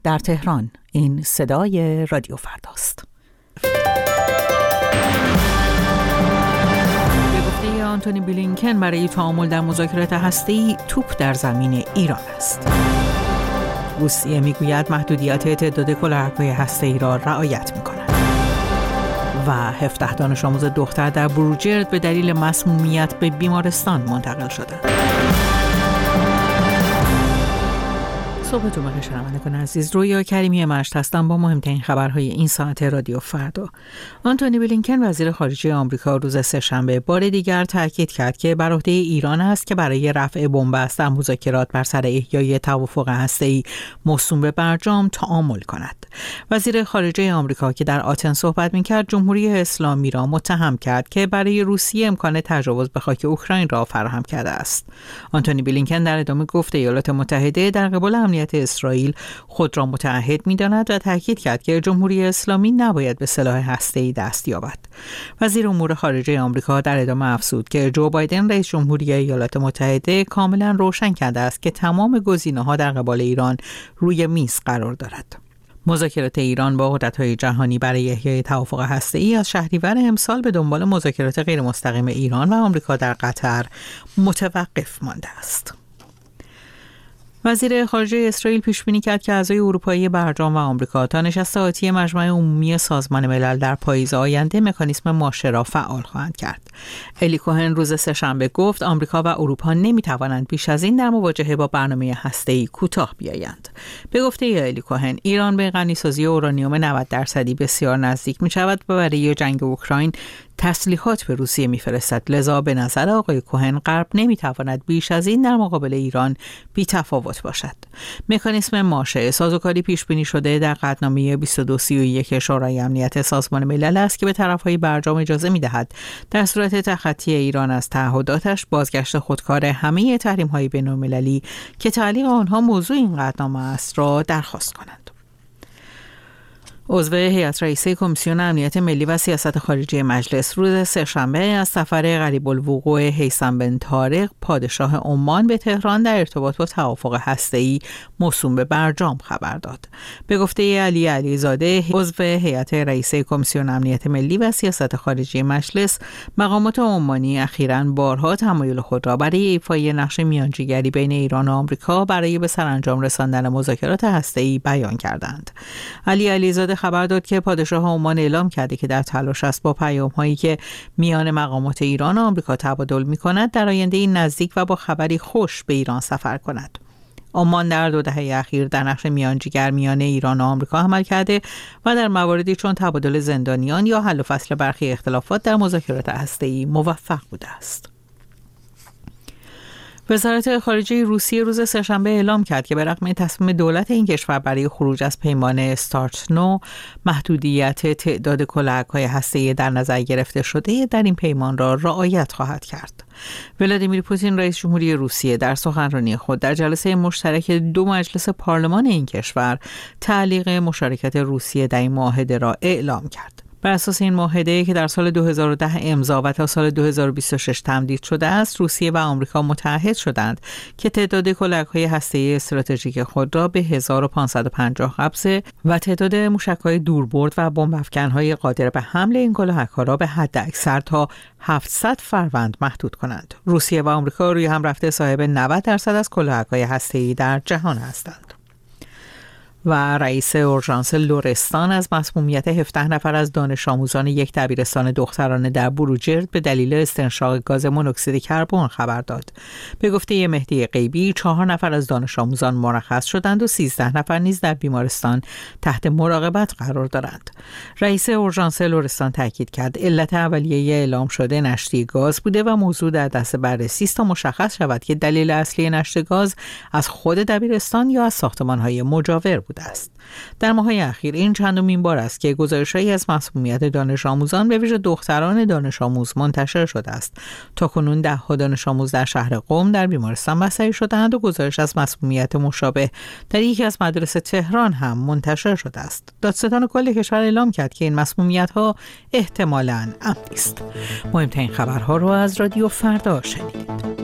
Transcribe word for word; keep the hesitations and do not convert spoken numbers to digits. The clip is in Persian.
در تهران. این صدای رادیو فرداست. به گفته آنتونی بلینکن برای تعامل در مذاکرات هسته‌ای توپ در زمین ایران است. روسیه میگوید محدودیت تعداد کلاهک‌های هسته‌ای را رعایت می‌کند. و هفده دانش آموز دختر در بروجرد به دلیل مسمومیت به بیمارستان منتقل شدند. صبحتون بخیر شنوندگان عزیز، رویا کریمی مشت هستم با مهمترین خبرهای این ساعت رادیو فردا. آنتونی بلینکن وزیر خارجه آمریکا روز سه‌شنبه بار دیگر تاکید کرد که بر عهده ایران است که برای رفع بن‌بست در مذاکرات بر سر احیای توافق هسته‌ای موسوم به برجام تعامل کند. وزیر خارجه آمریکا که در آتن صحبت می‌کرد، جمهوری اسلامی را متهم کرد که برای روسیه امکان تجاوز به خاک اوکراین را فراهم کرده است. آنتونی بلینکن در ادامه گفت ایالات متحده در قبال امنیت اسرائیل خود را متعهد می‌داند و تاکید کرد که جمهوری اسلامی نباید به سلاح هسته‌ای دست یابد. وزیر امور خارجه آمریکا در ادامه افزود که جو بایدن رئیس جمهوری ایالات متحده کاملا روشن کرده است که تمام گزینه‌ها در قبال ایران روی میز قرار دارد. مذاکرات ایران با قدرت‌های جهانی برای احیای توافق هسته‌ای از شهریور امسال به دنبال مذاکرات غیر مستقیم ایران و آمریکا در قطر متوقف مانده است. وزیر خارجه اسرائیل پیش بینی کرد که اعضای اروپایی برجام و آمریکا تا نشست آتی مجمع عمومی سازمان ملل در پاییز آینده مکانیسم ماشه را فعال خواهند کرد. الی کوهن روز سه‌شنبه گفت آمریکا و اروپا نمی‌توانند بیش از این در مواجهه با برنامه هسته‌ای کوتاه بیایند. به گفته الی کوهن، ایران به غنیسازی اورانیوم نود درصدی بسیار نزدیک می‌شود و برای جنگ اوکراین تسلیحات به روسیه می‌فرستد. لذا به نظر آقای کوهن غرب نمی‌تواند بیش از این در مقابل ایران بی‌تفاوت باشد. مکانیسم ماشه سازوکاری پیش بینی شده در قطعنامه بیست و دو سی و یک شورای امنیت سازمان ملل است که به طرف‌های برجام اجازه می‌دهد در صورت تخطی ایران از تعهداتش بازگشت خودکار همه تحریم‌های بین‌المللی که تعلیق آنها موضوع این قطعنامه است را درخواست کنند. عضو هیئت رئیسه کمیسیون امنیت ملی و سیاست خارجی مجلس روز سه‌شنبه از سفر غریب الوقوع هیثم بن طارق پادشاه عمان به تهران در ارتباط با توافق هسته‌ای موسوم به برجام خبر داد. به گفته علی علیزاده عضو هیئت رئیسه کمیسیون امنیت ملی و سیاست خارجی مجلس، مقامات عمانی اخیراً بارها تمایل خود را برای ایفای نقش میانجیگری بین ایران و آمریکا برای به سرانجام رساندن مذاکرات هسته‌ای بیان کردند. علی علیزاده خبر داد که پادشاه عمان اعلام کرده که در تلاش است با پیام‌هایی که میان مقامات ایران و آمریکا تبادل می‌کند در آینده نزدیک و با خبری خوش به ایران سفر کند. عمان در دو دهه اخیر در نقش میانجیگر میان ایران و آمریکا عمل کرده و در مواردی چون تبادل زندانیان یا حل و فصل برخی اختلافات در مذاکرات هسته‌ای موفق بوده است. وزارت خارجه روسیه روز سه‌شنبه اعلام کرد که به رغم تصمیم دولت این کشور برای خروج از پیمان استارت نو، محدودیت تعداد کلاهک‌های هسته‌ای در نظر گرفته شده در این پیمان را رعایت خواهد کرد. ولادیمیر پوتین رئیس جمهوری روسیه در سخنرانی خود در جلسه مشترک دو مجلس پارلمان این کشور تعلیق مشارکت روسیه در این معاهده را اعلام کرد. بر اساس این معاهده که در سال دو هزار و ده امضا و تا سال دو هزار و بیست و شش تمدید شده است، روسیه و آمریکا متحد شدند که تعداد کلاهک‌های هسته‌ای استراتژیک خود را به هزار و پانصد و پنجاه قبضه و تعداد موشک‌های دوربرد و بمب‌افکن‌های قادر به حمل این کلاهک‌ها را به حد اکثر تا هفتصد فروند محدود کنند. روسیه و آمریکا روی هم رفته صاحب نود درصد از کلاهک‌های هسته‌ای در جهان هستند. و رئیس اورژانس لرستان از مسمومیت هفده نفر از دانش آموزان یک دبیرستان دخترانه در بروجرد به دلیل استنشاق گاز مونوکسید کربن خبر داد. به گفته مهدی غیبی، چهار نفر از دانش آموزان مرخص شدند و سیزده نفر نیز در بیمارستان تحت مراقبت قرار دارند. رئیس اورژانس لرستان تاکید کرد علت اولیه اعلام شده نشتی گاز بوده و موضوع در دست بررسی است تا مشخص شود که دلیل اصلی نشت گاز از خود دبیرستان یا از ساختمان‌های مجاور بوده است. در ماه‌های اخیر این چندمین بار است که گزارش‌هایی از مسمومیت دانش آموزان به ویژه دختران دانش آموز منتشر شده است. تاکنون ده‌ها دانش آموز در شهر قم در بیمارستان بستری شده‌اند و گزارش از مسمومیت مشابه در یکی از مدارس تهران هم منتشر شده است. دادستان کل کشور اعلام کرد که این مسمومیت‌ها احتمالاً عمدی است. مهمترین خبرها را از رادیو فردا شنیدید.